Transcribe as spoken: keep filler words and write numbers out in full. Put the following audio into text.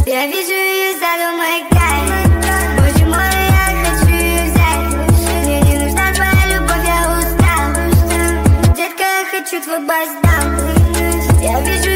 Я вижу ее саду моих глаз. Боже мой, я хочу ее взять. Мне не нужна твоя любовь, я устал. Детка, я хочу твой бас-даун. Я вижу